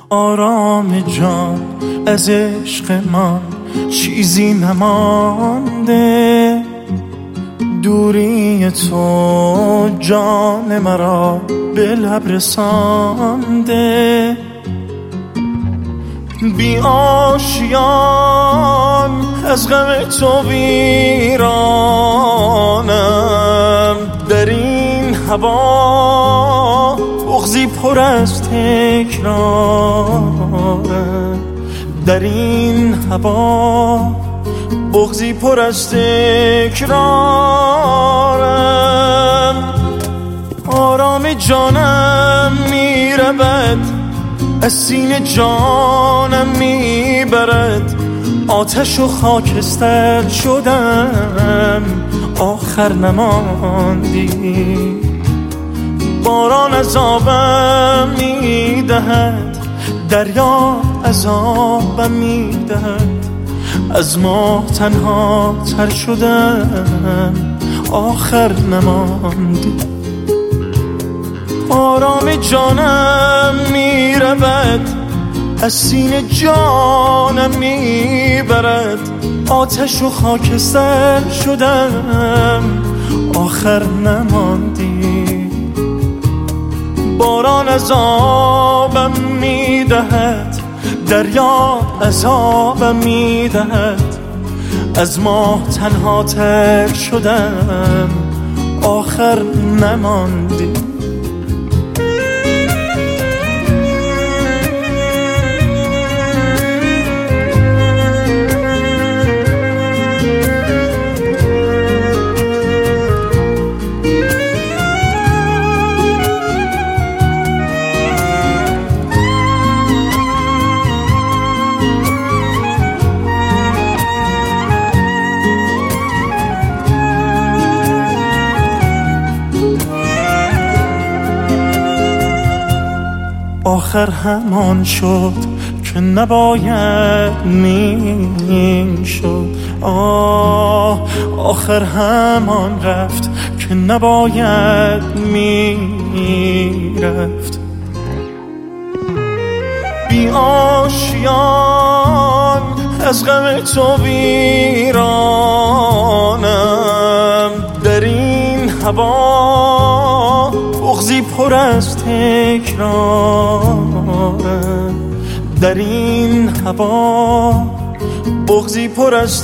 آرام جان از عشق من چیزی نمانده، دوری تو جان مرا به لب رسانده. بی آشیان از غم تو ویرانم، در این هوا بغضی پر از تکرارم، در این هوا بغضی پر از تکرارم. آرام جانم میرود از سینه جانم میبرد، آتش و خاکستر شدم آخر نماندی. باران عذابم میدهد، دریا عذابم میدهد، از ما تنها تر شدم آخر نماندی. آرام جانم میرود از سینه جانم میبرد، آتش و خاکستر شدم آخر نماندی. باران عذابم میدهد، دریا عذابم میدهد، از ما تنها تر شدم آخر نماندی. آخر همان شد که نباید میشد، آخر همان رفت که نباید میرفت. بی آشیان از غم تو ویرانم، در این هوا بغضی پر از تکرارم، در این هوا بغضی پر از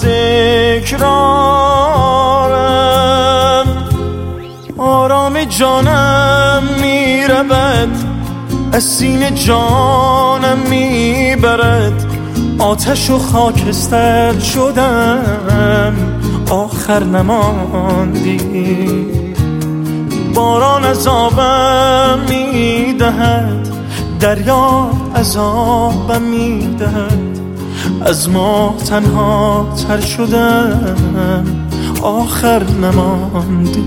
تکرارم. آرام جانم میرود از سینه جانم میبرد، آتش و خاکستر شدم آخر نماندی. باران عذابم میدهد، دریا عذابم میدهد، از ما تنها تر شدم آخر نماندی.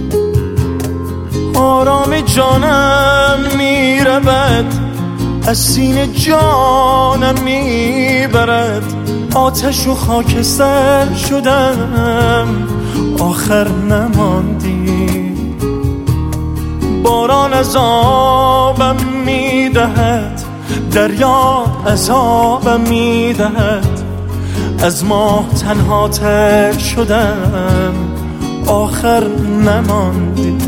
آرام جانم میرود از سینه جانم میبرد، آتش و خاکستر شدم آخر نماندی. باران عذابم میدهد، دریا عذابم میدهد، از ما تنها تر شدم آخر نماندی.